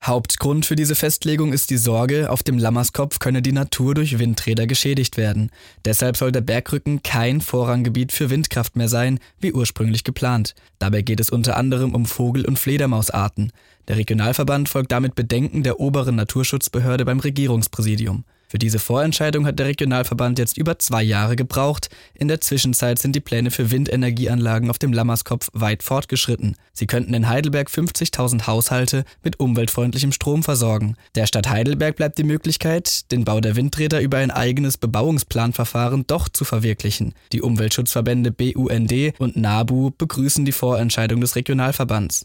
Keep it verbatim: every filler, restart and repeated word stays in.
Hauptgrund für diese Festlegung ist die Sorge, auf dem Lammerskopf könne die Natur durch Windräder geschädigt werden. Deshalb soll der Bergrücken kein Vorranggebiet für Windkraft mehr sein, wie ursprünglich geplant. Dabei geht es unter anderem um Vogel- und Fledermausarten. Der Regionalverband folgt damit Bedenken der oberen Naturschutzbehörde beim Regierungspräsidium. Für diese Vorentscheidung hat der Regionalverband jetzt über zwei Jahre gebraucht. In der Zwischenzeit sind die Pläne für Windenergieanlagen auf dem Lammerskopf weit fortgeschritten. Sie könnten in Heidelberg fünfzigtausend Haushalte mit umweltfreundlichem Strom versorgen. Der Stadt Heidelberg bleibt die Möglichkeit, den Bau der Windräder über ein eigenes Bebauungsplanverfahren doch zu verwirklichen. Die Umweltschutzverbände B U N D und NABU begrüßen die Vorentscheidung des Regionalverbands.